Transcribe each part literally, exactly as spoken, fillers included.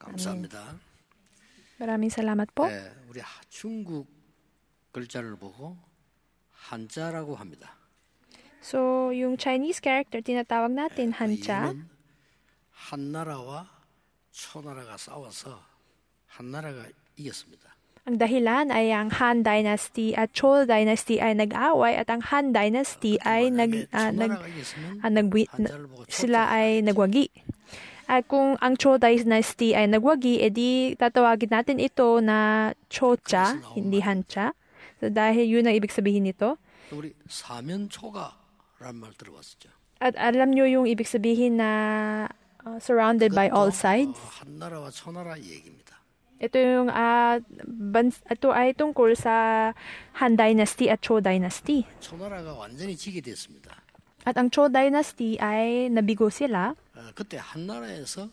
감사합니다. Maraming salamat po. 네, 우리 하- 중국 글자를 보고 한자라고 합니다. So, yung Chinese character, tinatawag natin 그 한자. 이유는 한나라와 초나라가 싸워서 한나라가 이겼습니다. Ang dahilan ay ang Han Dynasty at Chol Dynasty ay nag-away at ang Han Dynasty ay nag, ah, nag, 초나라가 이겼으면 ah, nagwi, 한자를 보고 sila 초자가 ay nagwagi. At kung ang Chol Dynasty ay nagwagi, edi tatawagin natin ito na Chocha, hindi Hancha. So dahil yun ang ibig sabihin nito. 우리 사면초가라는 말 들어봤었죠. At alam nyo yung ibig sabihin na uh, surrounded by all 그것도, sides. 어, 한나라와 초나라 얘기입니다. Ito yung uh, bans, ito ay tungkol sa Han Dynasty at Chol Dynasty. 초나라가 완전히 지게 됐습니다. At ang Chol Dynasty ay nabigo sila. 어, 그때 한나라에서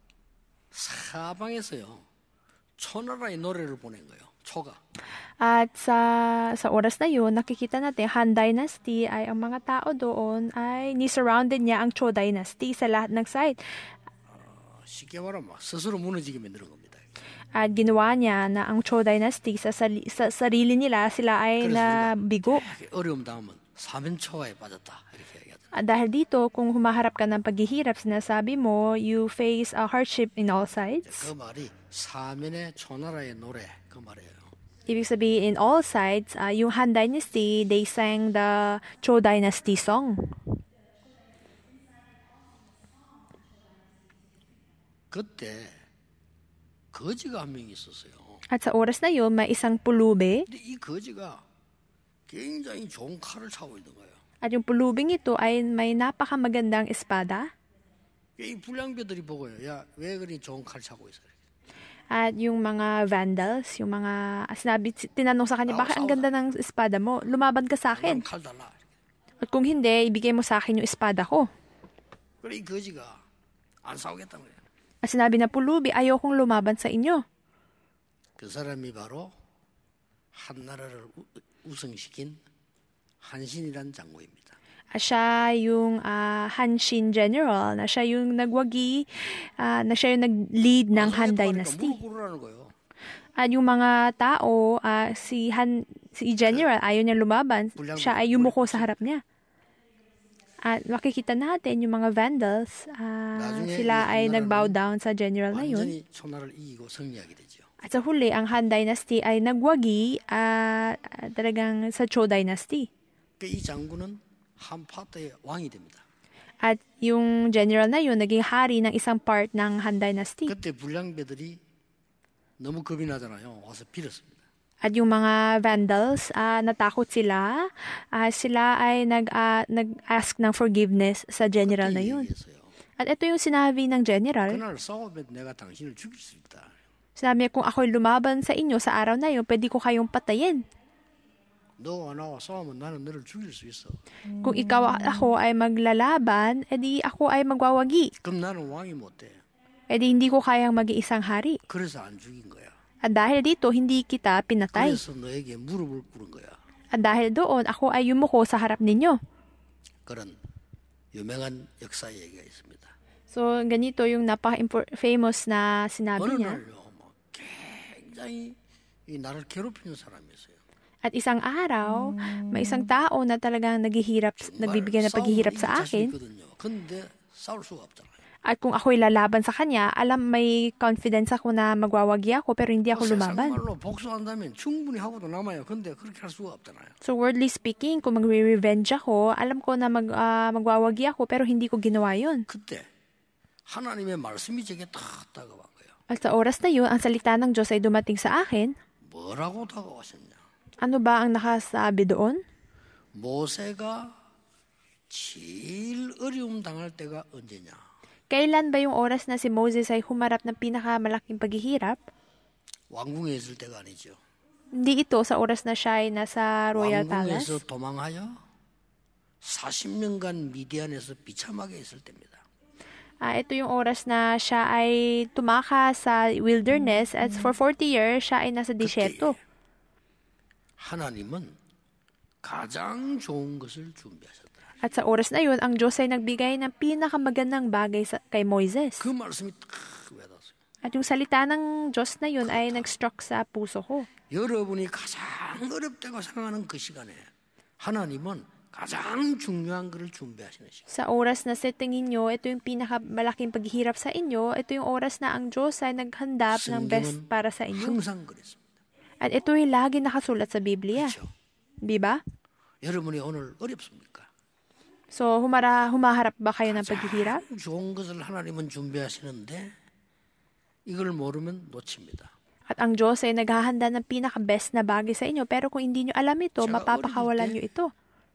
사방에서요 초나라의 노래를 보낸 거예요. 초가. At sa sa oras na yun, nakikita natin Han Dynasty ay ang mga tao doon ay ni-surrounded niya ang Chol Dynasty sa lahat ng side. 어, 쉽게 말하면 막 스스로 무너지게 만드는 겁니다. At ginawa niya na ang Chol Dynasty sa, sali, sa sarili nila, sila ay nabigo. 어려움 당하면 사면초가에 빠졌다 이렇게 얘기하잖아요. At dahil dito, kung humaharap ka ng paghihirap, sinasabi mo, you face a hardship in all sides. 그 말이 사면의 초나라의 노래 그 말이에요. Ibig sabihin, in all sides, uh, yung Han Dynasty, they sang the Chol Dynasty song. 그때 거지가 한 명이 있었어요. At sa oras na yun, may isang pulubi. 근데 이 거지가 굉장히 좋은 칼을 차고 있는 거예요. At yung pulubing ito ay may napakamagandang espada. 이 불량배들이 보고요. 야, 왜 그리 좋은 칼 차고 있어? At yung mga vandals, yung mga, sinabi, tinanong sa kanya, bakit ang ganda ng espada mo? Lumaban ka sa akin. 칼 달라. At kung hindi, ibigay mo sa akin yung espada ko. 그래 이 거지가 안 싸우겠다는 거예요. At sinabi na pulubi, ayokong lumaban sa inyo. 그 사람이 바로 한나라를 우- 우승시킨 한신이란 장군입니다. At siya yung uh, Hanshin General, na siya yung nagwagi, uh, na siya yung nag-lead ng Han Dynasty. 무릎 꿇으라는 거예요. At yung mga tao, uh, si Han, si General, ayaw niya lumaban, siya ay yumuko sa harap niya. At makikita natin yung mga vandals, uh, sila ay nag-bow down sa general na yun. 완전히 초나라를 이기고 승리하게 되죠. At sa huli, ang Han Dynasty ay nagwagi uh, talagang sa Chol Dynasty. 그 이 장군은 한 파트의 왕이 됩니다. At yung general na yun, naging hari ng isang part ng Han Dynasty. 그때 불량배들이 너무 겁이 나잖아요. 와서 빌었습니다. At yung mga vandals, uh, natakot sila. Uh, sila ay nag, uh, nag-ask ng forgiveness sa general na yun. 얘기했어요. At ito yung sinabi ng general. 그날 싸우면 내가 당신을 죽일 수 있다. Sinabi niya, kung ako'y lumaban sa inyo sa araw na yun, pwede ko kayong patayin. 너와 나와 싸우면 나는 너를 죽일 수 있어. Kung ikaw at ako ay maglalaban, edi ako ay magwawagi. 그럼 나는 왕이 못 돼. Edi hindi ko kayang mag-iisang hari. 그래서 안 죽인 거야. At dahil dito, hindi kita pinatay. 그래서 너에게 무릎을 꿇은 거야. At dahil doon, ako ay yumuko sa harap ninyo. 그런 유명한 역사 얘기가 있습니다. So, ganito yung napaka-famous na sinabi 어느 niya. 날요, 뭐 굉장히 이 나를 괴롭히는 사람이 있어요. At isang araw, may isang tao na talagang naghihirap, nagbibigay ng paghihirap sa akin. 근데 싸울 수가 없잖아요. At kung ako'y lalaban sa kanya, alam may confidence ako na magwawagi ako pero hindi ako lumaban. 세상말로 복수한다면 충분히 하고도 남아요. 근데 그렇게 할 수가 없잖아요. So worldly speaking, kung magre-revenge ako, alam ko na mag, uh, magwawagi ako pero hindi ko ginawa yun. 그때 하나님의 말씀이 제게 딱 다가온 거예요. At sa oras na yun, ang salita ng Diyos ay dumating sa akin. 뭐라고 다가오셨냐? Ano ba ang nakasabi doon? 모세가 제일 어려움 당할 때가 언제냐? Kailan ba yung oras na si Moses ay humarap ng pinakamalaking paghihirap? 왕궁에 있을 때가 아니죠. Hindi ito sa oras na siya ay nasa Royal Palace. 왕궁에서 도망하여 사십 년간 미디안에서 비참하게 있을 때입니다. Ah, ito yung oras na siya ay tumaka sa wilderness at for forty years siya ay nasa disyerto. 하나님은 가장 좋은 것을 준비하셨다. At sa oras na yun, ang Diyos ay nagbigay ng pinakamagandang bagay sa, kay Moises. 그 말씀이 딱 와닿았어요. At yung salita ng Diyos na yun ay nag-struck sa puso ko. 여러분이 가장 어렵다고 생각하는 그 시간에 하나님은 가장 중요한 것을 준비하시는 시간. Sa oras na sa tingin nyo, ito yung pinakamalaking paghihirap sa inyo, ito yung oras na ang Diyos ay naghandap ng best para sa inyo. 항상 그랬습니다. At ito ay lagi nakasulat sa Biblia. 그렇죠? Di ba? 여러분이 오늘 어렵습니까? So, humara, humaharap ba kayo ng paghihirap? 가장 좋은 것을 하나님은 준비하시는데 이걸 모르면 놓칩니다. At ang Diyos ay naghahanda ng pinaka-best na bagay sa inyo. Pero kung hindi nyo alam ito, mapapakawalan nyo ito.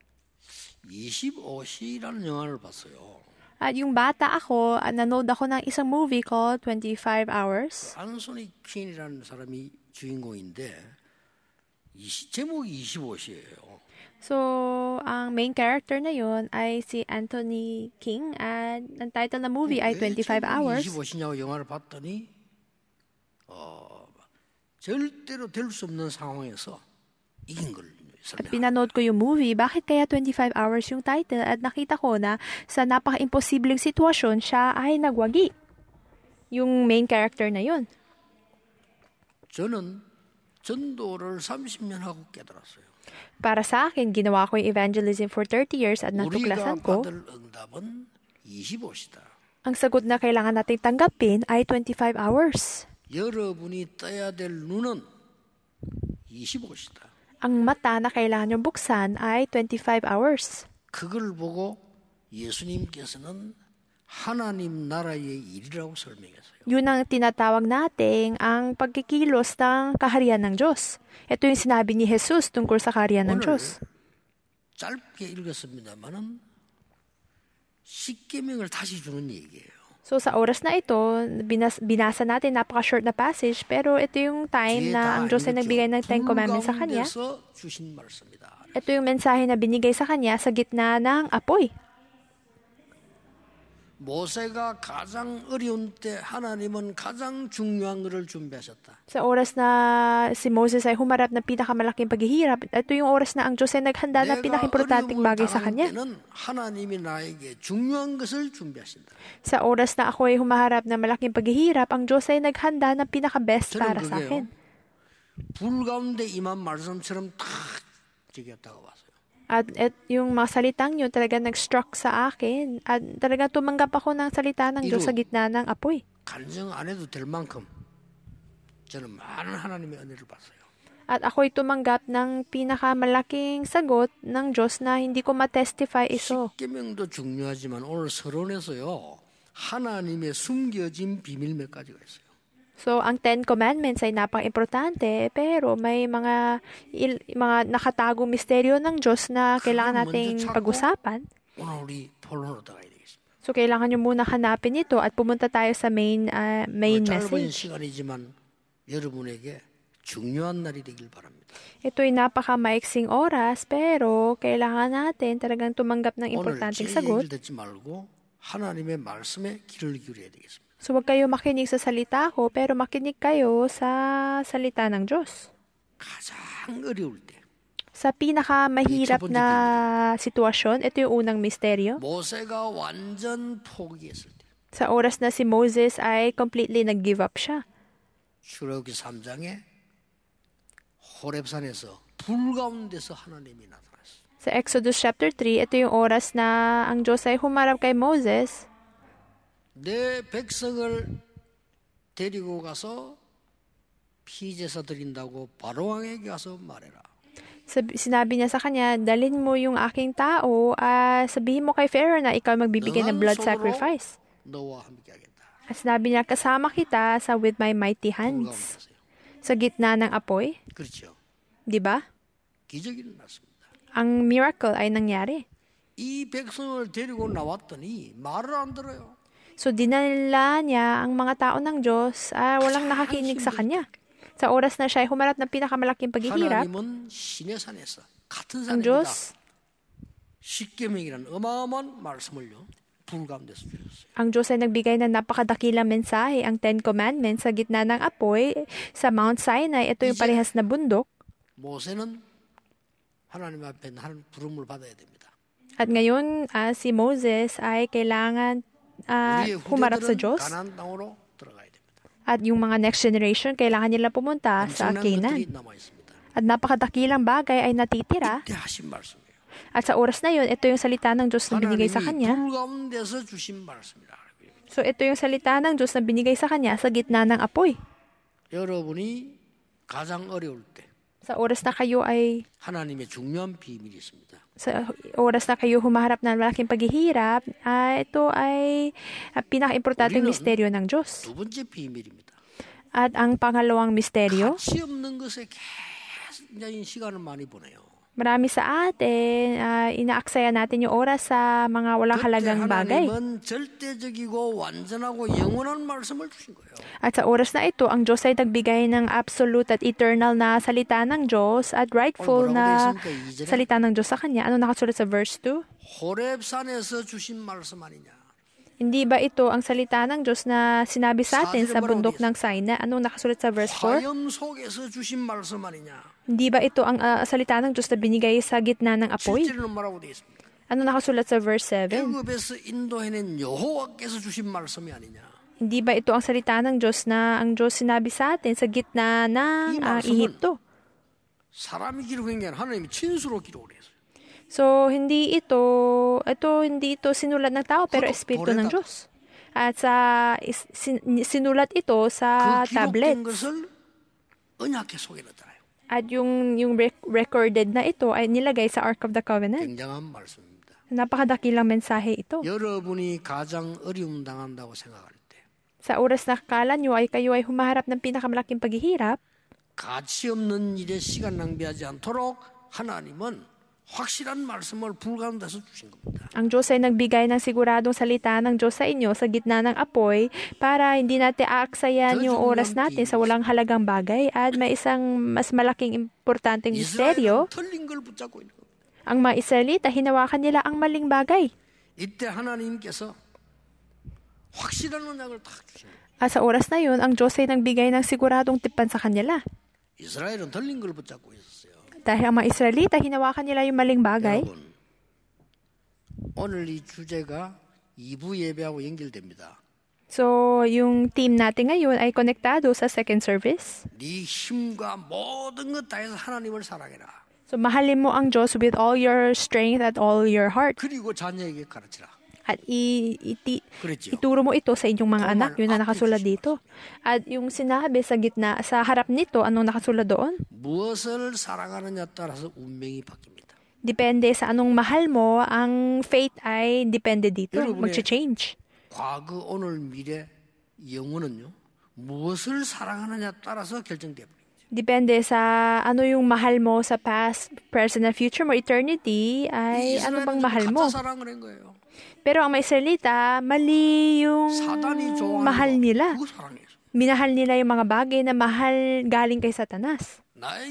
이십오 시라는 영화를 봤어요. At yung bata ako, nanood ako ng isang movie called twenty-five hours. 안소니 퀸이라는 사람이 주인공인데 이시, 제목이 이십오 시예요. So, ang main character na yun ay si Anthony King at ang title ng movie ay twenty-five hours. 이십오 시냐고 영화를 봤더니 어, 절대로 될 수 없는 상황에서 이긴 걸 설명합니다. Pinanood ko yung movie, bakit kaya twenty-five hours yung title at nakita ko na sa napaka-imposibleng sitwasyon siya ay nagwagi. Yung main character na yun. 저는 전도를 삼십 년 하고 깨달았어요. Para sa akin, ginawa ko yung evangelism for thirty years at natuklasan ko, 우리가 받을 응답은 이십오 시다. ang sagot na kailangan nating tanggapin ay twenty-five hours. 여러분이 떠야 될 눈은 이십오 시다. Ang mata na kailangan yung buksan ay twenty-five hours. 그걸 보고 예수님께서는 하나님 나라의 일이라고 설명했어요. Yun ang tinatawag nating ang pagkikilos ng kaharian ng Diyos. Ito yung sinabi ni Jesus tungkol sa kaharian ng Diyos. 짧게 읽었습니다만은 십계명을 다시 주는 얘기예요. So sa oras na ito, binas, binasa natin, napaka-short na passage, pero ito yung time na ang Diyos ay nagbigay ng Ten Commandments sa Kanya. Ito yung mensahe na binigay sa Kanya sa gitna ng apoy. 모세가 가장 어려운 때 하나님은 가장 중요한 것을 준비하셨다. Sa oras na si Moses ay humarap ng pinakamalaking paghihirap, ito yung oras na ang Diyos ay naghanda ng pinakaimportanteng bagay sa Kanya. 하나님이 나에게 중요한 것을 준비하신다. Sa oras na ako ay humaharap ng malaking paghihirap, ang Diyos ay naghanda ng pinaka-best para sa akin. 불 가운데 임한 말씀처럼 탁 지켰다고 봤어요. At, at yung mga salitang yun talaga nag-struck sa akin. At talaga tumanggap ako ng salita ng Diyos sa gitna ng apoy. 간증 안 해도 될 만큼 저는 많은 하나님의 은혜를 봤어요. At ako'y tumanggap ng pinakamalaking sagot ng Diyos na hindi ko matestify iso. 십계명도 중요하지만 오늘 서론에서요. 하나님의 숨겨진 비밀 몇 가지가 있어요. So, ang Ten Commandments ay napaka-importante, pero may mga il, mga nakatagong misteryo ng Diyos na kailangan nating pag-usapan. So, kailangan nyo muna hanapin ito at pumunta tayo sa main uh, main message. Ito ay napaka-maiksing oras, pero kailangan natin talagang tumanggap ng importanteng sagot. 하나님의 말씀에 귀를 기울여야 되겠습니다. So, wag kayo makinig sa salita ko, pero makinig kayo sa salita ng Diyos. 가장 어려울 때. Sa pinakamahirap na sitwasyon, ito yung unang misteryo. 모세가 완전 포기했을 때. Sa oras na si Moses ay completely nag-give up siya. 출애굽기 삼 장에 호렙산에서 불 가운데서 하나님이 나타났어요. Sa Exodus chapter three, ito yung oras na ang Diyos ay humarap kay Moses. 내 백성을 데리고 가서 피제사 드린다고 바로왕에게 가서 말해라. Sinabi niya sa kanya, dalhin mo yung aking tao, uh, sabihin mo kay Pharaoh na ikaw magbibigay ng blood sacrifice. At sinabi niya, kasama kita sa with my mighty hands. Sa gitna ng apoy. Diba? Ang miracle ay nangyari. 이 백성을 데리고 나왔더니 말을 안 들어요. So, dinala niya ang mga tao ng Diyos, ah, walang nakakinig sa kanya. Sa oras na siya ay humarap ng pinakamalaking paghihirap, ang Diyos, ang Diyos ay nagbigay ng napakadakilang mensahe, ang Ten Commandments sa gitna ng apoy, sa Mount Sinai, ito yung parehas na bundok. At ngayon, uh, si Moses ay kailangan Uh, humarap sa Diyos At yung mga next generation, kailangan nila pumunta sa Canaan. At napakadakilang bagay ay natitira. At sa oras na yun, ito yung salita ng Diyos na binigay sa kanya. So ito yung salita ng Diyos na binigay sa kanya sa gitna ng apoy. 여러분이 가장 어려울 때 sa oras na kayo ay 하나님의 중요한 비밀이 있습니다. Sa oras na kayo humaharap ng malaking paghihirap, uh, ito ay uh, pinaka-importanteng misteryo ng Diyos. 두 번째 비밀입니다. At ang pangalawang misteryo, 가치 없는 것에 굉장히 시간을 많이 보내요. marami sa atin, uh, inaaksaya natin yung oras sa mga walang halagang bagay. At sa oras na ito, ang Diyos ay nagbigay ng absolute at eternal na salita ng Diyos at rightful na salita ng Diyos sa Kanya. Ano nakasulat sa verse two? 호렙산에서 주신 말씀 아니냐? Hindi ba ito ang salita ng Diyos na sinabi sa atin sa bundok ng Sinai? Ano nakasulat sa verse four? Hindi ba ito ang uh, salita ng Diyos na binigay sa gitna ng apoy? Ano nakasulat sa verse seven? Hindi ba ito ang salita ng Diyos na ang Diyos sinabi sa atin sa gitna ng uh, Ehipto? So, hindi ito, ito, hindi ito sinulat ng tao, pero Espiritu ng Diyos. At sa, sin, sinulat ito sa tablet. At yung, yung recorded na ito ay nilagay sa Ark of the Covenant. Napakadakilang mensahe ito. Sa oras na kala nyo ay kayo ay humaharap ng pinakamalaking paghihirap, 가치 없는 일에 시간 낭비하지 않도록 하나님은 확실한 말씀을 불가운데서 주신 겁니다. Ang Diyos ay nagbigay ng siguradong salita ng Diyos sa inyo sa gitna ng apoy para hindi natin aaksayan yung oras natin sa walang halagang bagay at may isang mas malaking importanteng misteryo. Ang mga Israelita, hinawakan nila ang maling bagay. 이때 하나님께서 확실한 언약을 딱 주신 겁니다. At sa oras na yun, ang Diyos ay nagbigay ng siguradong tipan sa kanila. 이스라엘은 틀린 걸 붙잡고 있었어요. Dahil ang mga Israelita, hinawakan nila yung maling bagay. 여러분, 오늘 이 주제가 이 부 예배하고 연결됩니다. So, yung team natin ngayon ay konektado sa second service. 네 힘과 모든 것 다해서 하나님을 사랑해라. So, mahalin mo ang Diyos with all your strength at all your heart. 그리고 자녀에게 가르치라. At i- iti- ituro mo ito sa inyong mga anak, yun na nakasulat dito. At yung sinabi sa gitna, sa harap nito, anong nakasulat doon? 무엇을 사랑하느냐 따라서 운명이 바뀝니다. Depende sa anong mahal mo, ang fate ay depende dito, mag-change. 과거, 오늘, 미래, 영혼은요, 무엇을 사랑하느냐 따라서 결정돼요. Depende sa ano yung mahal mo sa past, present, and future mo, eternity, ay ano bang mahal mo. Pero ang mga Israelita, mali yung mahal nila. Minahal nila yung mga bagay na mahal galing kay Satanas.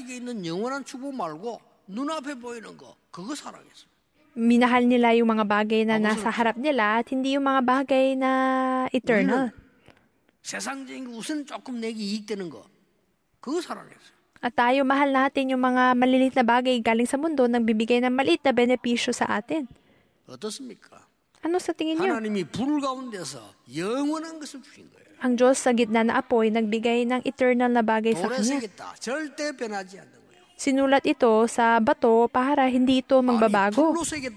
Minahal nila yung mga bagay na nasa harap nila at hindi yung mga bagay na eternal. At tayo, mahal natin yung mga malilit na bagay galing sa mundo nang bibigay ng maliit na benepisyo sa atin. Ano sa tingin niyo? Ang Diyos sa gitna na apoy nagbigay ng eternal na bagay sa Kanya. Sinulat ito sa bato para hindi ito magbabago.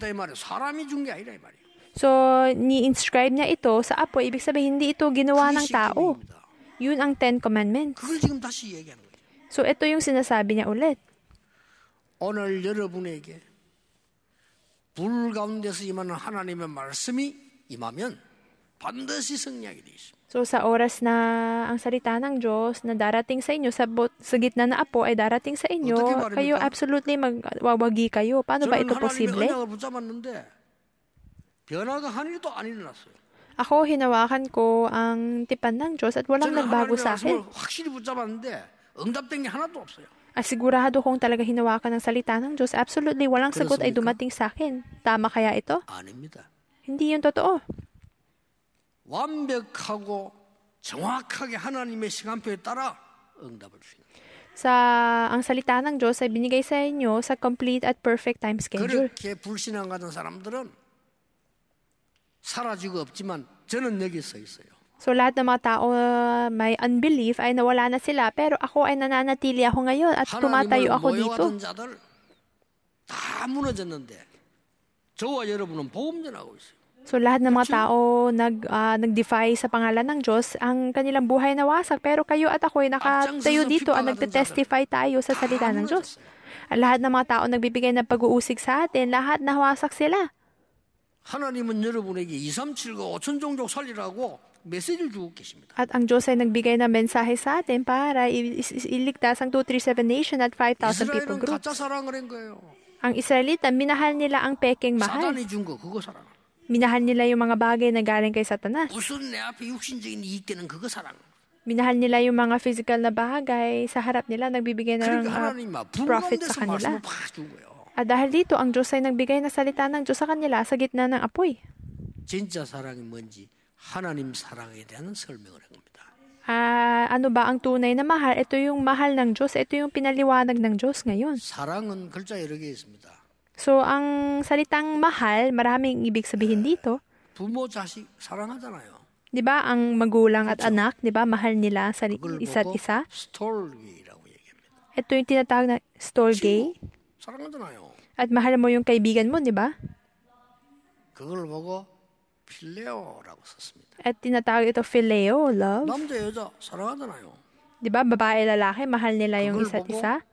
So, ni-inscribe niya ito sa apoy. Ibig sabihin, hindi ito ginawa ng tao. Yun ang Ten Commandments. So, ito yung sinasabi niya ulit. 오늘 여러분에게 불 가운데서 임하는 하나님의 말씀이 임하면 반드시 승리하게 되어 있습니다. So sa oras na ang salita ng Diyos na darating sa inyo, sa, sa gitna na apo ay darating sa inyo, kayo absolutely magwawagi kayo. Paano ba ito posible? Ako, hinawakan ko ang tipan ng Diyos at walang nagbago sa akin. Asigurado kong talaga hinawakan ng salita ng Diyos. Absolutely, walang sagot ay dumating sa akin. Tama kaya ito? 아닙니다. Hindi yun totoo. 완벽하고 정확하게 하나님의 시간표에 따라 응답을 주십니다. Sa ang salita ng Diyos ay binigay sa inyo sa complete at perfect time schedule. 그렇게 불신앙 가진 사람들은 사라지고 없지만 저는 여기 서 있어요. So lahat ng mga tao uh, may unbelief ay nawala na sila, pero ako ay nananatili ako ngayon at tumatayo ako dito. 자들 다 무너졌는데 저와 여러분은 복음 전하고 있어요. So lahat ng mga tao nag uh, nag-defy sa pangalan ng Diyos, ang kanilang buhay nawasak, pero kayo at ako ay nakatayo dito at nagte-testify tayo sa salita ng Diyos. At lahat ng mga tao nagbibigay ng pag-uusig sa atin, lahat nawasak sila. 하나님은 여러분에게 이삼칠과 오천 종족 살리라고 메시지를 주고 계십니다. At ang Diyos ay nagbigay ng mensahe sa atin para iligtas ang two three seven nation at five thousand people 이스라엘은 groups. 가짜 사랑을 한 거예요. Ang Israelita, minahal nila ang pekeng mahal. 사단이 준 거 그거 사랑. Minahal nila yung mga bagay na galing kay Satanas. 무슨 내 앞에 육신적인 이익되는 그거 사랑. Minahal nila yung mga physical na bagay sa harap nila, nagbibigay ng uh, profit sa kanila. At dahil dito, ang Diyos ay nagbigay na salita ng Diyos sa kanila sa gitna ng apoy. 진짜 사랑이 뭔지 하나님 사랑에 대한 설명을 한 겁니다. Uh, ano ba ang tunay na mahal? Ito yung mahal ng Diyos. Ito yung pinaliwanag ng Diyos ngayon. 사랑은 글자 여러 개 있습니다. So, ang salitang mahal, maraming ibig sabihin dito. 부모, 자식 사랑하잖아요. Di ba, ang magulang at anak, di ba, mahal nila sa isa't isa? 스톨게이라고 얘기합니다. Ito yung tinatawag na storge. 사랑하잖아요. At mahal mo yung kaibigan mo, di ba? 그걸 보고 필레오라고 썼습니다. At tinatawag ito phileo, love. 남자 여자 사랑하잖아요. Di ba, babae lalaki, mahal nila yung isa't isa.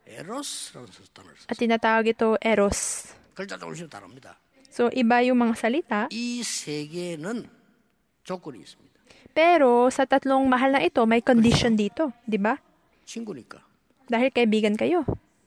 At tinatawag ito eros. 글자 조금씩 다릅니다. So, iba yung mga salita. 이 세 개는 조건이 있습니다. Pero sa tatlong mahal na ito, may condition dito, di ba? 친구니까. Dahil kaibigan kayo.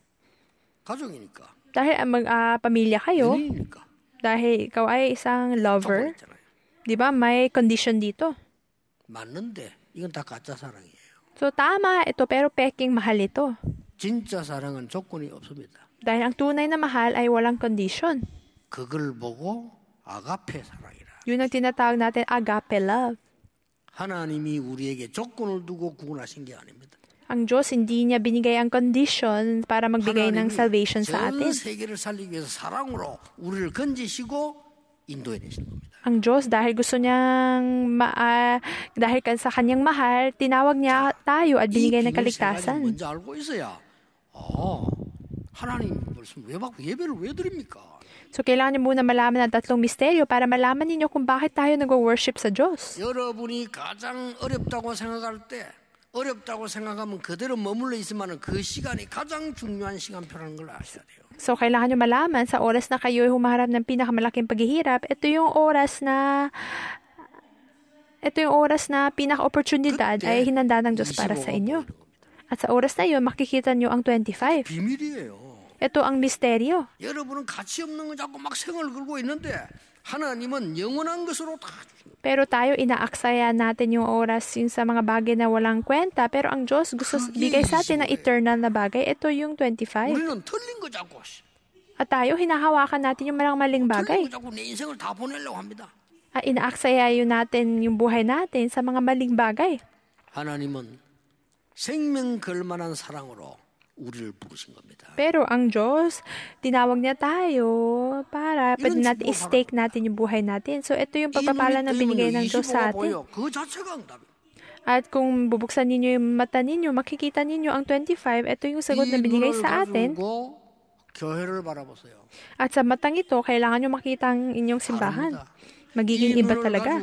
가족이니까. Dahil mag, uh, pamilya kayo. 연인이니까. Dahil ikaw ay isang lover. Di ba? May condition dito. 맞는데 이건 다 가짜 사랑이에요. So, tama ito, pero peking mahal ito. 진짜 사랑은 조건이 없습니다. Dahil ang tunay na mahal ay walang condition. 그걸 보고 아가페 사랑이라. Yun ang tinatawag natin agape love. 하나님이 우리에게 조건을 두고 구원하신 게 아닙니다. Ang Diyos, hindi niya binigay ang condition para magbigay ng salvation sa atin. 전 세계를 살리기 위해서 사랑으로 우리를 건지시고 인도해 내신 겁니다. Ang Diyos, dahil gusto niyang, ma- uh, dahil sa kanyang mahal, tinawag niya tayo at binigay ng kaligtasan. 먼저 알고 있어야, 아, 하나님 말씀 왜 받고 예배를 왜 드립니까? So, kailangan niyo muna malaman ang tatlong misteryo para malaman ninyo kung bakit tayo nag-worship sa Diyos. 여러분이 가장 어렵다고 생각할 때, 어렵다고 생각하면 그대로 머물러 있으면 그 시간이 가장 중요한 시간표라는 걸 아셔야 돼요. So, kailangan nyo malaman sa oras na kayo humaharap ng pinakamalaking paghihirap, ito yung oras na ito yung oras na pinaka-opportunidad ay hinanda ng Diyos para sa inyo. At sa oras na yun, makikita nyo ang twenty-five. 비밀이에요. Ito ang misteryo. 여러분은 가치 없는 거 자꾸 막 생을 걸고 있는데 하나님은 영원한 것으로 다 주신 거예요. Pero tayo, inaaksaya natin yung oras yung sa mga bagay na walang kwenta. Pero ang Diyos gusto bigay sa atin ng eternal na bagay. Ito yung twenty-five. 우리는 틀린 거 자꾸 At tayo, hinahawakan natin yung malang maling bagay. 틀린 거 자꾸 내 인생을 다 보내려고 합니다. At inaaksaya yun natin yung buhay natin sa mga maling bagay. 하나님은 생명 걸만한 사랑으로 우리를 부르신 겁니다. Pero ang Diyos, tinawag niya tayo para pwede natin i-stake natin yung buhay natin. So, ito yung pagpapala na binigay ng Diyos sa atin. 그 자체가 응답입니다. At kung bubuksan ninyo yung mata ninyo, makikita ninyo ang twenty-five, ito yung sagot na binigay sa atin. 교회를 바라보세요. At sa matang ito, kailangan nyo makita ang inyong simbahan. Magiging iba talaga.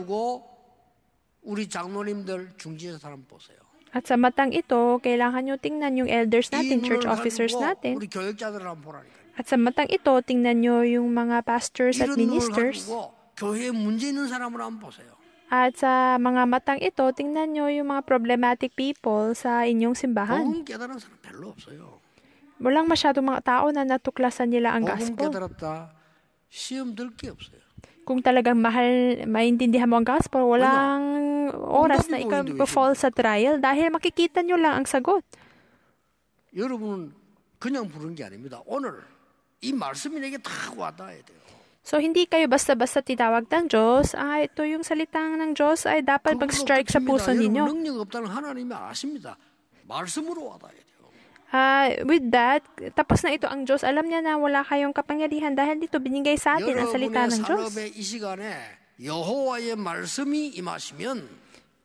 우리 장로님들 중지자 사람 보세요. At sa matang ito, kailangan nyo tingnan yung elders natin, church officers natin. 우리 교역자들 한번 보라니까. At sa matang ito, tingnan nyo yung mga pastors at ministers. 교회에 문제 있는 사람을 한번 보세요. At sa mga matang ito, tingnan nyo yung mga problematic people sa inyong simbahan. 복음 깨달은 사람 별로 없어요. Walang masyadong mga tao na natuklasan nila ang 복음 gospel. 깨달았다. 시험 들 게 없어요. Kung talagang mahal, maintindihan mo ang gospel, walang oras na ikaw fall sa trial dahil makikita nyo lang ang sagot. 여러분은 그냥 부른 게 아닙니다. 오늘 이 말씀이 내게 다 와닿아야 돼요. So, hindi kayo basta-basta tinawag ng Diyos. Ah, ito yung salitang ng Diyos ay dapat mag-strike sa puso ninyo. 여러분 능력 없다는 하나님이 아십니다. 말씀으로 와닿아야 돼요. Uh, with that, tapos na ito ang Diyos. Alam niya na wala kayong kapangyarihan dahil dito binigay sa atin ang salita ng Diyos. 여러분의 산업의 이 시간에 여호와의 말씀이 임하시면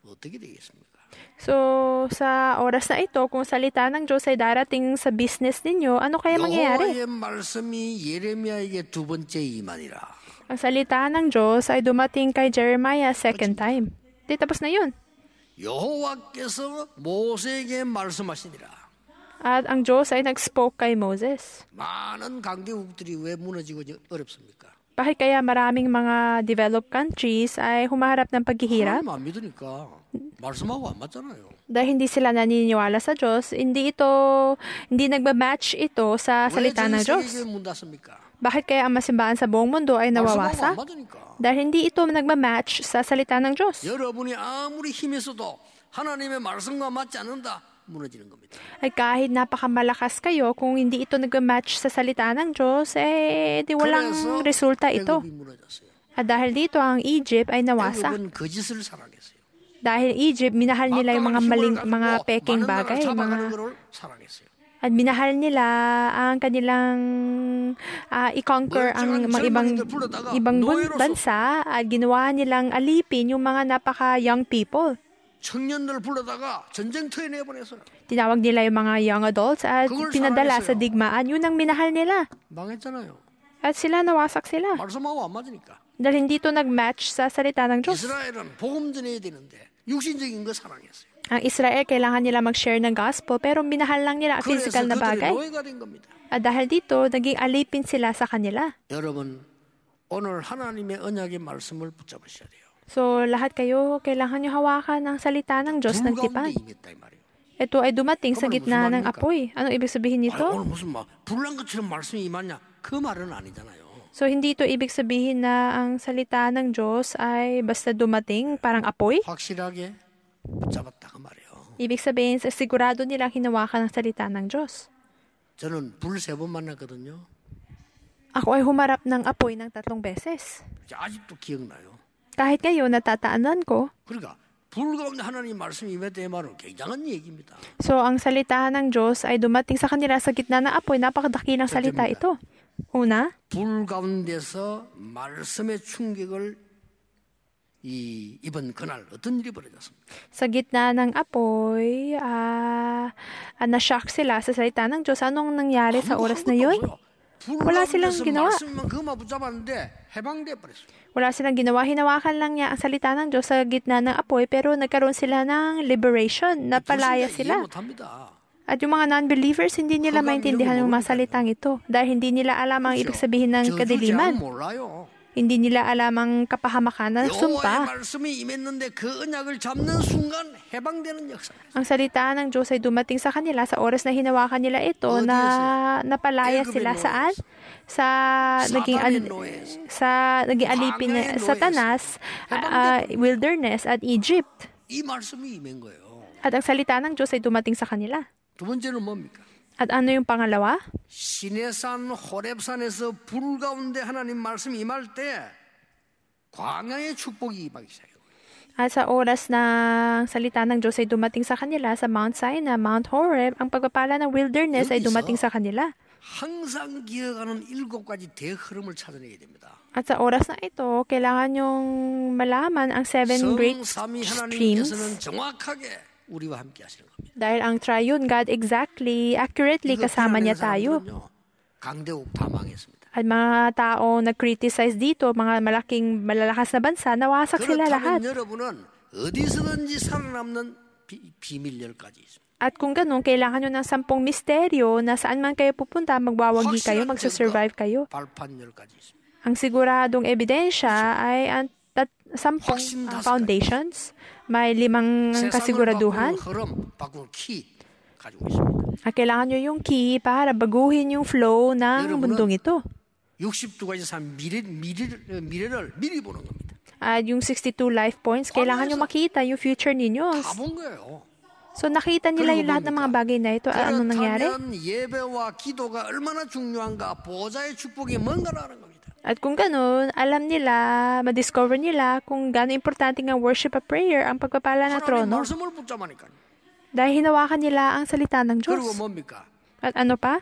어떻게 되겠습니까? So, sa oras na ito, kung salita ng Diyos ay darating sa business ninyo, ano kaya mangyayari? 여호와의 말씀이 예레미야에게 두 번째 임하니라. Ang salita ng Diyos ay dumating kay Jeremiah second time. Di tapos na yun. 여호와께서 모세에게 말씀하시니라. At ang Diyos ay nag-spoke kay Moses. 많은 강대국들이 왜 무너지고 어렵습니까? Bakit kaya maraming mga developed countries ay humaharap ng paghihirap? 하나님 안 믿으니까 말씀하고 안 맞잖아요. Dahil hindi sila naniniwala sa Diyos, hindi ito, hindi nagba-match ito sa salita ng Diyos. Bakit kaya ang masimbahan sa buong mundo ay nawawasak? Dahil hindi ito nagma-match sa salita ng Diyos. 여러분이 아무리 힘있어도 하나님의 말씀과 맞지 않는다. 무너지는 겁니다. Ay kahit napakamalakas kayo, kung hindi ito nag-match sa salita ng Diyos, eh di walang resulta ito. At dahil dito, ang Egypt ay nawasak. Dahil Egypt, minahal nila yung mga maling, mga peking bagay. Mga, at minahal nila ang kanilang uh, i-conquer ang mga ibang, ibang bansa at ginawa nilang alipin yung mga napaka-young people. 청년들 불러다가 전쟁터에 내보내서 tinawag nila yung mga young adults at pinadala sa digmaan. Yun ang minahal nila. 망했잖아요. At sila, nawasak sila. 말씀하고 안 맞으니까. Dahil hindi ito nag-match sa salita ng Diyos. 이스라엘은 복음 전해야 되는데 육신적인 거 사랑했어요. Ang Israel, kailangan nila mag-share ng gospel, pero minahal lang nila ang physical na bagay. At dahil dito, naging alipin sila sa kanila. 여러분, 오늘 하나님의 언약의 말씀을 붙잡으셔야 돼요. So, lahat kayo, kailangan nyo hawakan ng salita ng Diyos ng tipan. Ito ay dumating sa gitna ng apoy. Ano ibig sabihin nito? So, hindi ito ibig sabihin na ang salita ng Diyos ay basta dumating, parang apoy. Ibig sabihin, sigurado nilang hinawakan ng salita ng Diyos. Ako ay humarap ng apoy ng tatlong beses. 아직도 기억나요. Kahit ngayon, natataanan ko. 그러니까 불 가운데 하나님 말씀이 임했다는 말은 굉장한 얘기입니다. So, ang salita ng Diyos ay dumating sa kanila sa gitna ng apoy. Napakadakilang salita ito. Una, 불 가운데서 말씀의 충격을 이 이번 그날 어떤 일이 벌어졌습니까? Sa gitna ng apoy, ah, uh, na-shock sila sa salita ng Diyos. Anong nangyari sa oras na yun? Wala silang ginawa. Wala silang ginawa. Hinawakan lang niya ang salita ng Diyos sa gitna ng apoy, pero nagkaroon sila ng liberation. Napalaya sila. At yung mga non-believers, hindi nila maintindihan yung mga salitang ito. Dahil hindi nila alam ang ibig sabihin ng kadiliman. Hindi nila alam ang kapahamakan ng sumpa. Ang salita ng Diyos ay dumating sa kanila sa oras na hinawakan nila ito, na napalaya sila saan? Sa naging al- sa naging alipin na Satanas, uh, wilderness at Egypt. At ang salita ng Diyos ay dumating sa kanila. At ano yung pangalawa? 시내산 호렙산에서 불 가운데 하나님 말씀이 임할 때 광야의 축복이 임하기 시작해요. At sa 오ras na salita ng Diyos ay dumating sa kanila sa Mount Sinai, Mount Horeb, ang pagpapala ng wilderness ay dumating sa kanila. 항상 기억하는 일곱 가지 대흐름을 찾아내야 됩니다. At sa oras na ito, kailangan yung malaman ang seven great streams. 정확하게 우리와 함께 하시는 겁니다. Dahil ang triune God exactly, accurately kasama niya tayo. 강대국 다 망했습니다. At mga tao nag-criticize dito, mga malaking malalakas na bansa, nawasak sila lahat. 여러분은 어디서든지 살아남는 비, 비밀 열까지 있습니다. At kung ganun, kailangan nyo ng sampung misteryo na saan man kayo pupunta, magwawagi kayo, magsusurvive kayo. Ang siguradong ebidensya ay ang tat, sampung uh, foundations. May limang kasiguraduhan. At kailangan nyo yung key para baguhin yung flow ng mundong ito. At yung sixty-two life points, kailangan nyo makita yung future ninyo. So nakita nila yung lahat ng mga bagay na ito. At ano nangyari? At kung ganun, alam nila, madiscover nila kung gano'ng importante ng worship at prayer ang pagpapala ng trono. Dahil hinawakan nila ang salita ng Diyos. At ano pa?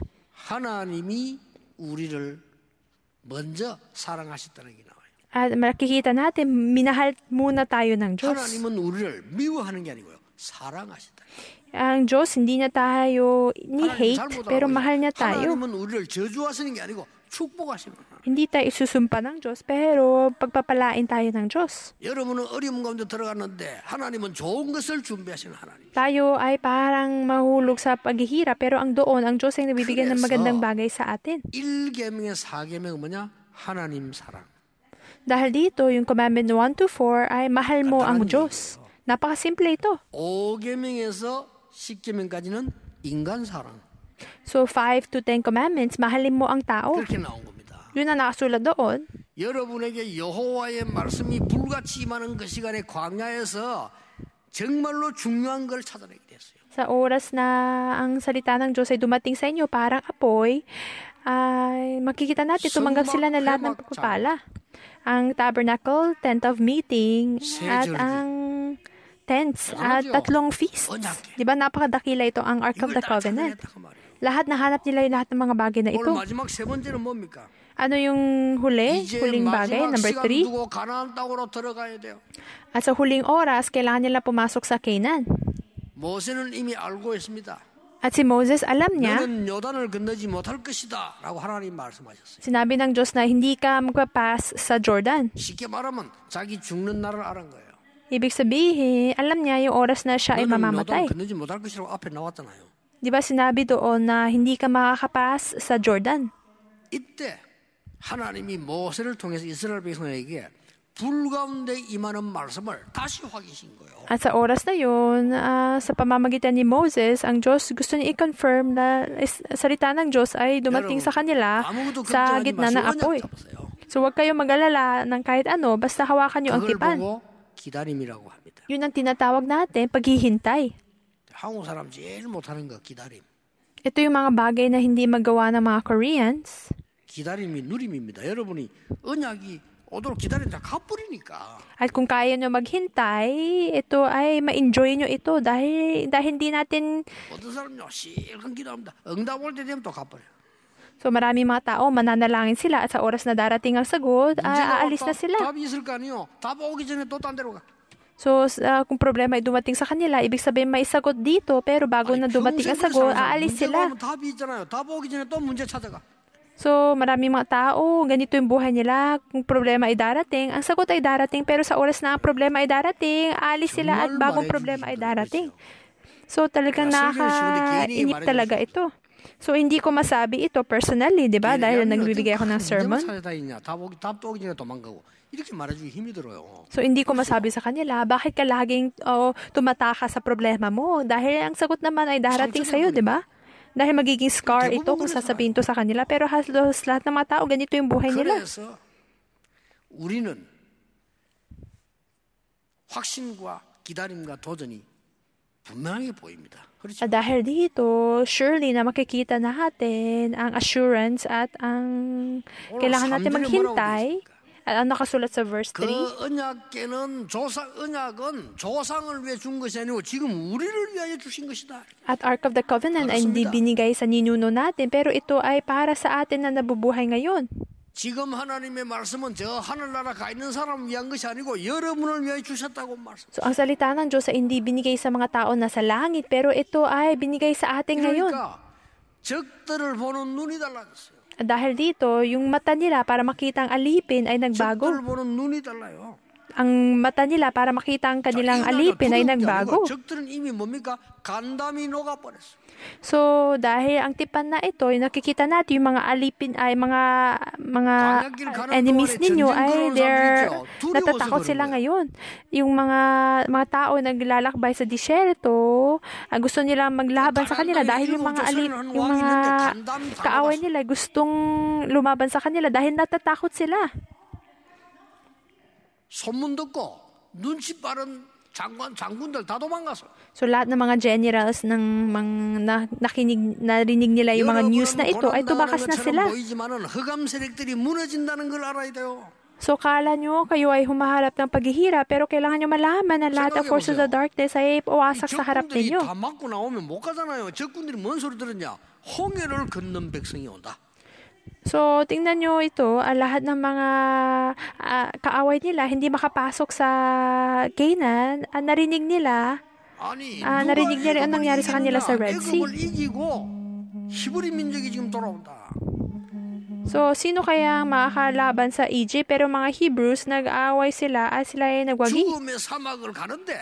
At makikita natin, minahal muna tayo ng Diyos. 하나님은 우리를 미워하는 게 아니고요. 사랑하신다. Ang Diyos, hindi niya tayo ni-hate, pero mahal niya tayo. 하나님은 우리를 저주하시는 게 아니고 축복하시는 거예요. Hindi tayo isusumpa ng Diyos, pero pagpapalain tayo ng Diyos. 여러분은 어려움 가운데 들어갔는데 하나님은 좋은 것을 준비하시는 하나님. Tayo ay parang mahulog sa paghihirap, pero ang doon, ang Diyos ay nabibigyan ng magandang bagay sa atin. 일 계명의 사 계명은 뭐냐? 하나님 사랑. Dahil dito, yung commandment one to four ay mahal mo ang Diyos. Napakasimple ito. 오 계명에서 십 계명까지는 인간 사랑. So, five to ten commandments, mahalin mo ang tao. 그렇게 나온 겁니다. Yun ang nakasulat doon. 여러분에게 여호와의 말씀이 불같이 임하는 그 시간에 광야에서 정말로 중요한 걸 찾아내게 됐어요. Sa oras na ang salita ng Diyos ay dumating sa inyo parang apoy, ay makikita natin tumanggap sila na lahat ng pagpapala. Ang tabernacle, tent of meeting, at ang tents, at tatlong feasts. Di ba napakadakila ito, ang Ark of the Covenant. Lahat nahanap nila yung lahat ng mga bagay na ito. 오늘 마지막 세 번째는 뭡니까? Ano yung huli? 이제 Huling bagay, 마지막 number 시간 three. 두고 가나안 땅으로 들어가야 돼요. At sa huling oras, kailangan nila pumasok sa Canaan. 모세는 이미 알고 있습니다. At si Moses, alam niya, 너는 요단을 건너지 못할 것이다 라고 하나님 말씀하셨어요. sinabi ng Diyos na hindi ka magpapass sa Jordan. 쉽게 말하면 자기 죽는 날을 아는 거예요. Ibig sabihin, alam niya yung oras na siya ay 너는 mamamatay. 요단을 건너지 못할 것이라고 앞에 나왔잖아요. Di ba sinabi doon na hindi ka makakapass sa Jordan? 이때 하나님이 모세를 통해서 이스라엘 백성에게 불 가운데 임하는 말씀을 다시 확인하신 거예요. At sa oras na yun, uh, sa pamamagitan ni Moses, ang Diyos gusto niya i-confirm na is, salita ng Diyos ay dumating sa kanila sa gitna ng apoy. So huwag kayong mag-alala ng kahit ano, basta hawakan niyo ang tipan. 기다림이라고 합니다. Yun ang tinatawag natin, paghihintay. 한국 사람 제일 못하는 거 기다림. Ito yung mga bagay na hindi magawa ng mga Koreans. 기다림이 누림입니다. 여러분이 언약이 오도록 기다린다 가버리니까. At kung kaya nyo maghintay, ito ay ma-enjoy nyo ito dahil dahil hindi natin. 어떤 사람요 실컷 기도합니다. 응답 올 때 되면 또 가버려. So marami mga tao mananalangin sila at sa oras na darating ang sagot, uh, aalis na sila. 답이 있을 거 아니요. 답 오기 전에 또 딴 데로 가. So uh, kung problema ay dumating sa kanila, ibig sabihin may sagot dito, pero bago na dumating ang sagot, aalis sila. 답이 있잖아요. 답 오기 전에 또 문제 찾아가. So, marami mga tao, ganito yung buhay nila. Kung problema ay darating, ang sagot ay darating, pero sa oras na ang problema ay darating, alis sila at bagong problema ay darating. So, talagang nakaka-inip talaga ito. So, hindi ko masabi ito personally, di ba? Dahil nagbibigay ako ng sermon. So, hindi ko masabi sa kanila, bakit ka laging oh, tumataka sa problema mo? Dahil ang sagot naman ay darating sa'yo, di ba? Dahil magiging scar ito kung sasabihin to sa kanila. Pero halos lahat ng mga tao, ganito yung buhay nila. 그래서 우리는 확신과 기다림과 도전이 분명하게 보입니다. 그렇죠? At dahil dito, surely na makikita natin ang assurance at ang kailangan natin maghintay. At ang nakasulat sa verse three. 그 언약궤는 조상 언약은 조상을 위해 준 것이 아니고 지금 우리를 위하여 주신 것이다. At Ark of the Covenant ay hindi binigay sa ninuno natin, pero ito ay para sa atin na nabubuhay ngayon. 지금 하나님의 말씀은 저 하늘나라 가 있는 사람을 위한 것이 아니고 여러분을 위하여 주셨다고 말씀. So ang salita ng Diyos ay hindi binigay sa mga tao na sa langit, pero ito ay binigay sa atin ngayon. 그러니까 적들을 보는 눈이 달라졌어요. Dahil dito, yung mata nila para makita ang alipin ay nagbago. 적들을 보는 눈이 달라요. Ang mata nila para makita ang kanilang alipin ay nagbago. 적들은 이미 뭡니까? 간담이 녹아버렸어. So, dahil ang tipan na ito, yung nakikita natin yung mga alipin ay mga mga enemies ninyo ay they're natatakot sila ngayon. Yung mga mga tao naglalakbay sa disyerto, gusto nila maglaban sa kanila dahil yung mga alip, yung mga kaaway nila gustong lumaban sa kanila dahil natatakot sila. 소문 듣고 눈치 빠른 장관 장군들 다 도망갔어. So lahat ng mga generals ng mga na, nakinig narinig nila yung mga news na ito ay tumakas na sila. 보이지만은 흑암 세력들이 무너진다는 걸 알아야 돼요. So kala nyo kayo ay humaharap ng paghihirap pero kailangan nyo malaman na lahat ng forces of darkness ay wasak sa harap ninyo. 다 맞고 나오면 못 가잖아요. 적군들이 뭔 소리 들었냐? 홍해를 건넌 백성이 온다. So, tingnan nyo ito, ah, lahat ng mga ah, kaaway nila hindi makapasok sa Canaan. Ah, narinig nila, 아니, ah, 누가 narinig nila ang 애굽을 nangyari sa kanila sa 이기느냐? Red Sea. 애굽을 이기고 히브리 민족이 지금 돌아온다. So, sino kaya ang makakalaban sa Egypt? Pero mga Hebrews, nag-aaway sila at sila ay nagwagi. 죽음의 사막을 가는데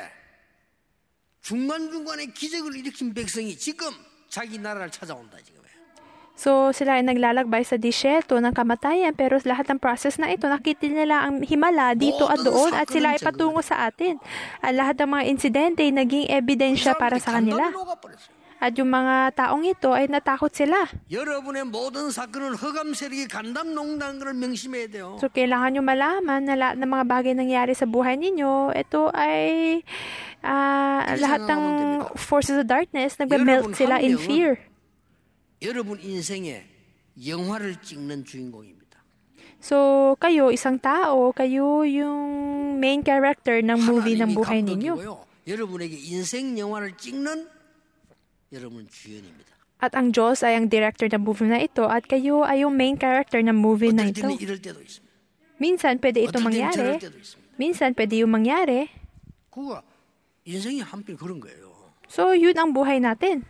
중간중간에 기적을 일으킨 백성이 지금 자기 나라를 찾아온다 지금. So, sila ay naglalagbay sa disyerto ng kamatayan, pero lahat ng process na ito, nakita nila ang himala dito at doon at sila ay patungo sa atin. At lahat ng mga insidente ay naging ebidensya para sa kanila. At yung mga taong ito ay natakot sila. 여러분의 모든 사건은 흑암 세력이 간담 농다는 걸 명심해야 돼요. So, kailangan nyo malaman na lahat ng mga bagay nangyari sa buhay ninyo, ito ay uh, lahat ng forces of darkness, nagme-melt sila in fear. 여러분 인생에 영화를 찍는 주인공입니다. So, kayo, isang tao, kayo yung main character ng movie ng buhay ninyo. 여러분에게 인생 영화를 찍는 여러분 주연입니다. At ang Diyos ay ang director ng movie na ito at kayo ay yung main character ng movie na ito. Minsan, pwede ito mangyari. Minsan, pwede yung mangyari. 그거 인생이 한편 그런 거예요. So, yun ang buhay natin.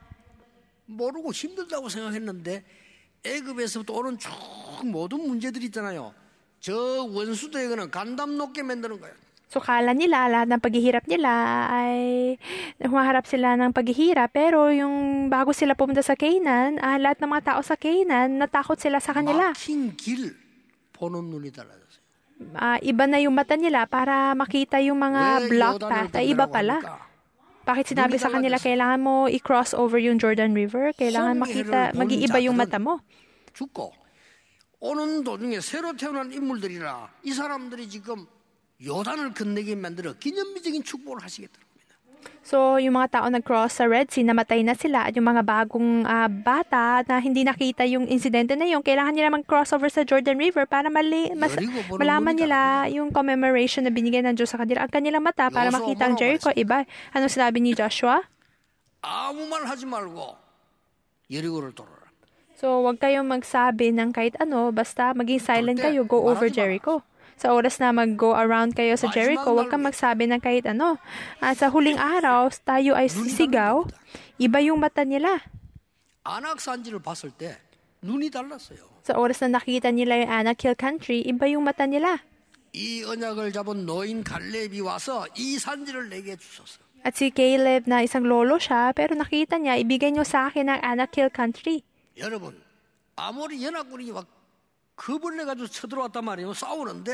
모르고 힘들다고 생각했는데 애굽에서부터 오는 쭉 모든 문제들이 있잖아요. 저 원수들에게는 간담 높게 만드는 거예요. So, kala nila, lahat ng paghihirap nila ay humaharap sila ng paghihirap. Pero yung bago sila pumunta sa Canaan, ah, lahat ng mga tao sa Canaan, natakot sila sa kanila. 막힌 길 보는 눈이 달라졌어요. Ah, iba na yung mata nila para makita yung mga block path ay iba pala. Bakit sinabi sa kanila, kailangan mo i-cross over yung Jordan River? Kailangan makita, mag-iiba yung mata mo. 죽고 오는 도중에 새로 태어난 인물들이라 이 사람들이 지금 요단을 건너게 만들어 기념비적인 축복을 하시겠더라고요. So, yung mga tao nag-cross sa Red Sea, namatay na sila. At yung mga bagong uh, bata na hindi nakita yung insidente na yun, kailangan nila mag-cross over sa Jordan River para mali, mas, malaman nila yung commemoration na binigay ng Diyos sa kanila. Ang kanilang mata para makita ang Jericho. Iba. Anong sinabi ni Joshua? 아무 말 하지 말고 여리고를 돌아라. So, wag kayong magsabi ng kahit ano, basta maging silent kayo, go over Jericho. Sa oras na mag-go around kayo sa Jericho, huwag kang magsabi ng kahit ano. At sa huling araw, tayo ay sisigaw, iba yung mata nila. 아낙 산지를 봤을 때 눈이 달랐어요. Sa oras na nakita nila yung Anak Hill Country, iba yung mata nila. 이 언약을 잡은 노인 갈렙이 와서 이 산지를 내게 주소서. At si Caleb na isang lolo siya, pero nakita niya, ibigay niyo sa akin ang Anak Hill Country. 여러분, 아모리 연합군이 막 겁을 내가지고 쳐들어왔단 말이에요. 싸우는데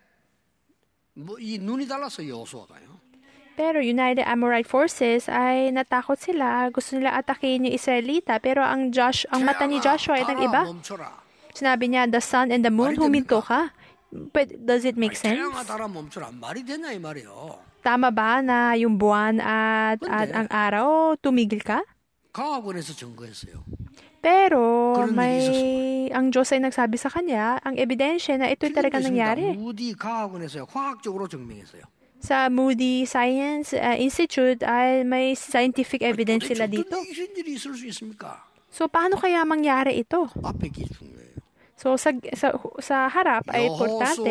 뭐 이 눈이 달랐어요. 여호수아가요. Pero United Amorite Forces ay natakot sila. Gusto nila atakin yung Israelita. Pero ang Josh, ang mata ni Joshua ay nag-iba. Sinabi niya, the sun and the moon, huminto ka. But does it make sense? 말이 되냐 이 말이에요. Tama ba na yung buwan at, at ang araw tumigil ka? 과학원에서 증거했어요. Pero may ang Diyos ay nagsabi sa kanya, ang ebidensya na ito'y talaga nangyari. Moody 과학원에서요. 과학적으로 증명했어요. Sa Moody Science uh, Institute ay may scientific evidence sila dito. So paano kaya mangyari ito? So sa sa, sa harap ay importante.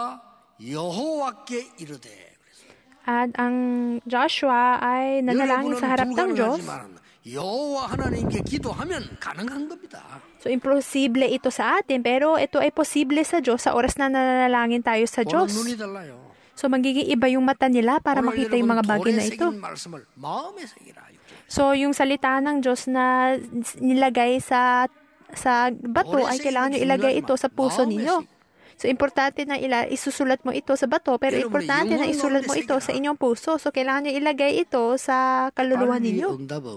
At ang Joshua ay nanalangin sa harap ng Diyos. 여호와 하나님께 기도하면 가능한 겁니다. So imposible ito sa atin, pero ito ay posible sa Diyos sa oras na nanalangin tayo sa Diyos. So magiging iba yung mata nila para makita yung mga bagay na ito. So yung salita ng Diyos na nilagay sa sa bato ay kailangan nyo ilagay ito sa puso ninyo. So, importante na ila, isusulat mo ito sa bato, pero importante na isulat mo ito sa inyong puso. So, kailangan nyo ilagay ito sa kaluluwa ninyo.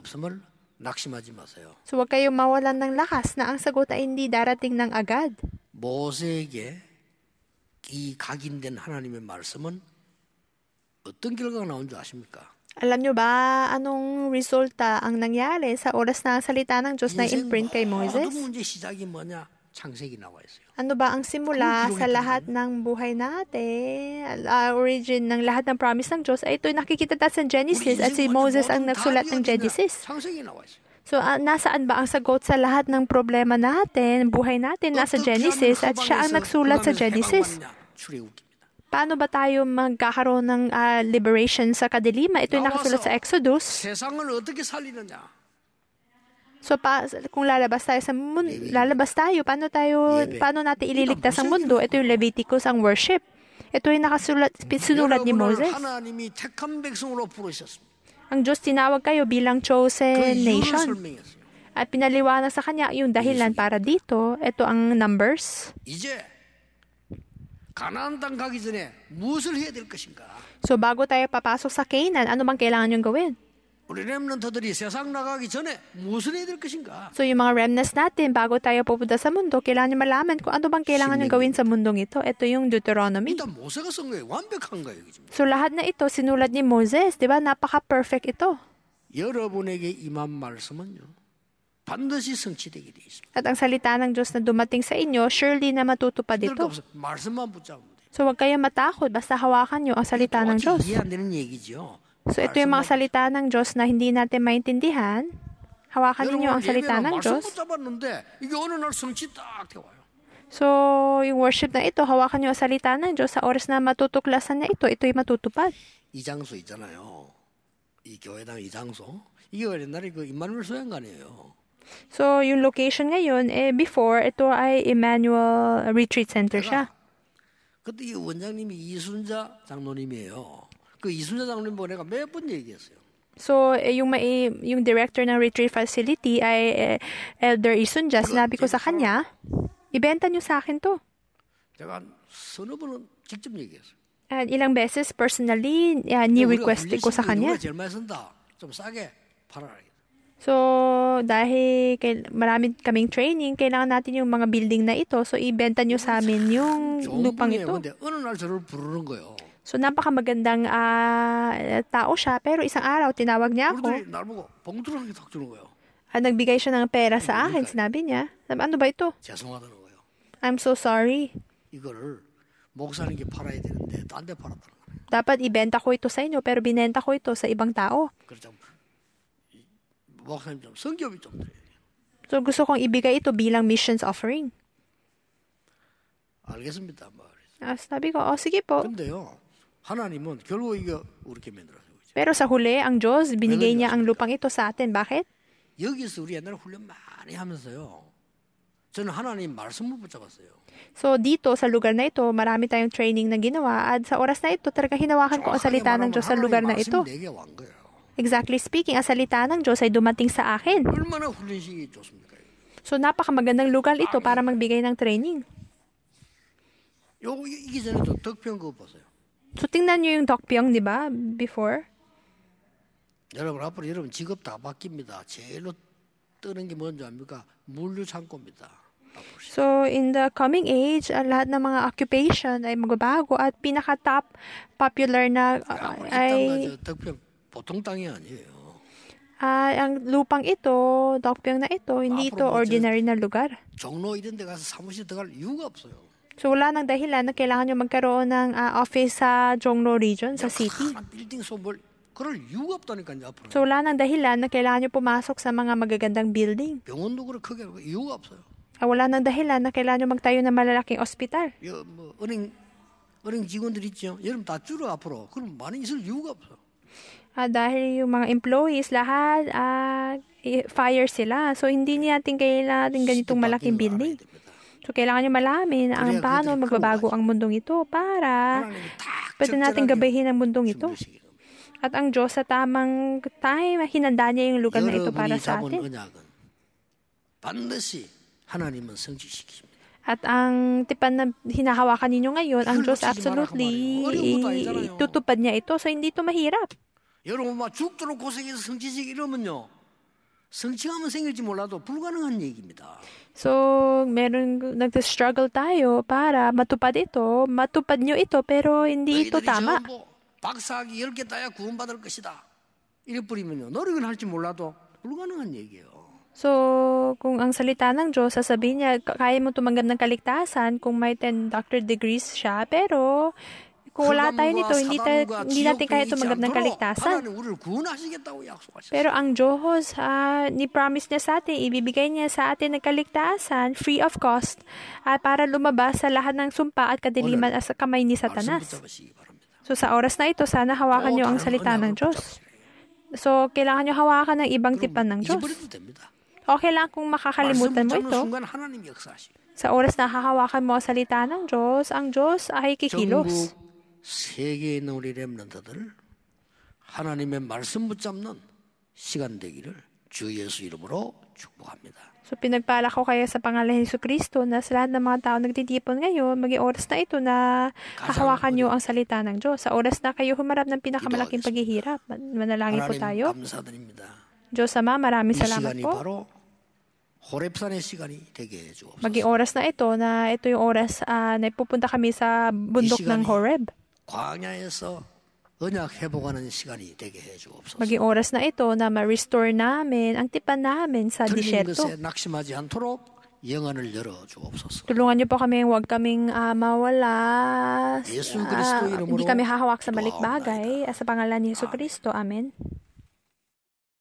So, huwag kayong mawalan ng lakas na ang sagot ay hindi darating ng agad. 모세에게 이 각인된 하나님의 말씀은 어떤 결과가 나온 줄 아십니까? Alam nyo ba anong resulta ang nangyari sa oras na ang salita ng Diyos na imprint kay Moses? 모든 문제 시작이 뭐냐? 창세기 나와 있어요. Ano ba ang simula sa lahat ng buhay natin? Uh, origin ng lahat ng promise ng Diyos ay ito nakikita tayo sa Genesis at si Moses ang nagsulat ng Genesis. So, uh, nasaan ba ang sagot sa lahat ng problema natin, buhay natin, nasa Genesis, at siya ang nagsulat sa Genesis. Paano ba tayo magkakaroon ng uh, liberation sa kadiliman? Ito yung nakasulat sa Exodus. So, pa, kung lalabas tayo sa mundo, lalabas tayo, paano tayo, paano natin ililigtas ang mundo? Ito yung Leviticus, ang worship. Ito yung nakasulat, sinulat ni Moses. Ang Diyos tinawag kayo bilang chosen nation. At pinaliwanag sa Kanya yung dahilan para dito. Ito ang Numbers. So bago tayo papasok sa Canaan, ano bang kailangan yung gawin? So yung mga remnants natin, bago tayo pupunta sa mundo, kailangan nyo malaman kung ano bang kailangan nyo gawin sa mundong ito. Ito yung Deuteronomy. So lahat na ito, sinulat ni Moses. Diba? Napaka-perfect ito. At ang salita ng Diyos na dumating sa inyo, surely na matutupad ito. So huwag kayong matakot, basta hawakan nyo ang salita ng Diyos. So ito yung mga salita ng Diyos na hindi natin maintindihan. Hawakan ninyo ang salita ng Diyos. So yung worship na ito, hawakan nyo ang salita ng Diyos. Sa oras na matutuklasan na ito, ito'y matutupad. 이 장소 있잖아요. 이 교회당 이 장소. 이게 옛날에 그 임마누엘 소양관이에요. So yung location ngayon, eh before, ito ay Emmanuel Retreat Center siya. 그때 이 원장님이 이순자 장로님이에요. 그 이순자 장로님 보고 내가 몇 번 얘기했어요. So, eh, yung, may, yung director ng retreat facility ay eh, Elder Isunja. Sinabi ko sa kanya, ibenta niyo sa akin to. 제가 서너 번은 직접 얘기했어요. At ilang beses, personally, uh, ni-request ko sa kanya. 제일 많이 쓴다. 좀 싸게 팔아라. So, dahil kay, marami kaming training, kailangan natin yung mga building na ito. So, ibenta nyo sa amin yung lupang ito. 어느 날 저를 부르는 거예요. So, napakamagandang uh, tao siya. Pero isang araw, tinawag niya ako. At nagbigay siya ng pera sa akin. Sinabi niya, ano ba ito? I'm so sorry. Dapat ibenta ko ito sa inyo, pero binenta ko ito sa ibang tao. So, gusto kong ibigay ito bilang missions offering. Ah, sabi ko, oh, sige po. 하나님은 결국 이거 우리께 만들어요. Pero sa huli, ang Diyos, binigay niya ang lupang ito sa atin. Bakit? 여기서 우리 옛날에 훈련 많이 하면서요. 저는 하나님 말씀을 붙잡았어요. So dito, sa lugar na ito, marami tayong training na ginawa. At sa oras na ito, talaga hinawakan ko ang salita ng Diyos sa lugar na ito. Exactly speaking, ang salita ng Diyos ay dumating sa akin. 얼마나 훈련식이 좋습니까? So napakamagandang lugar ito para magbigay ng training. 요거 이기 전에 또 덕평 그거 보세요. So, tingnan nyo yung Dokpyong, di ba? Before. 여러분, 앞으로 여러분 직업 다 바뀝니다. 제일로 뜨는 게 뭔지 압니까? 물류 창고입니다. So, in the coming age, uh, lahat ng mga occupation ay magbabago at pinaka-top popular na uh, ay... 덕평, 보통 땅이 아니에요. Uh, ang lupang ito, Dokpyong na ito, hindi ito ordinary na lugar. 종로 이런 데 가서 사무실 들어갈 이유가 없어요. So, wala nang dahilan na kailangan nyo magkaroon ng uh, office sa Jongno region, sa city. So, wala nang dahilan na kailangan nyo pumasok sa mga magagandang building. Uh, wala nang dahilan na kailangan nyo magtayo ng malalaking ospital. Uh, dahil yung mga employees, lahat, uh, fire sila. So, hindi natin kailangan ganitong malaking building. So, kailangan nyo malamin na ang paano magbabago ang mundong ito para pwede natin gabahin ang mundong ito. At ang Diyos sa tamang time, hinanda niya yung lugar na ito para sa atin. At ang tipan na hinahawakan ninyo ngayon, ang Diyos absolutely tutupad niya ito. So, hindi ito mahirap. 여러분 막 죽도록 고생해서 성취식 이러면요. 성취하면 생길지 몰라도 불가능한 얘기입니다. So, meron nag-struggle tayo para matupad ito. Matupad nyo ito, pero hindi ito tama. 박사학위 열 개 따야 구원받을 것이다. 이래 뿌리면요. 노력은 할지 몰라도 불가능한 얘기예요. So, kung ang salita ng Diyos, sasabihin niya, kaya mo tumanggap ng kaligtasan kung may ten doctorate degrees siya, pero Kung wala tayo nito, hindi, tayo, hindi natin kaya tumanggap ng kaligtasan. 하나님 우리를 구원하시겠다고 약속하셨어요. Pero ang Diyos, uh, ni-promise niya sa atin, ibibigay niya sa atin ng kaligtasan, free of cost, at para lumabas sa lahat ng sumpa at kadiliman sa kamay ni Satanas. So sa oras na ito, sana hawakan niyo ang salita ng Diyos. So kailangan niyo hawakan ng ibang tipan ng Diyos. Okay lang kung makakalimutan mo ito. Sa oras na hahawakan mo ang salita ng Diyos, ang Diyos ay kikilos. 세계에 있는 우리 렘넌트들 하나님의 말씀 붙잡는 시간 되기를 주 예수 이름으로 축복합니다. So pinagpala ko kayo sa pangalan ni Jesucristo na sa lahat ng mga tao nagtitipon ngayon, maging oras na ito na hahawakan niyo ang salita ng Diyos. Sa oras na kayo humarap ng pinakamalaking paghihirap. Manalangin po tayo. Diyos Ama, maraming salamat po. Maging oras na ito na ito yung oras uh, na pupunta kami sa bundok ng Horeb. Maging oras na ito na ma-restore namin ang tipan namin sa disyerto. Tulungan niyo po kami, huwag kaming uh, mawala, uh, hindi kami hahawak sa maling bagay. Sa pangalan ni Jesucristo. Amen.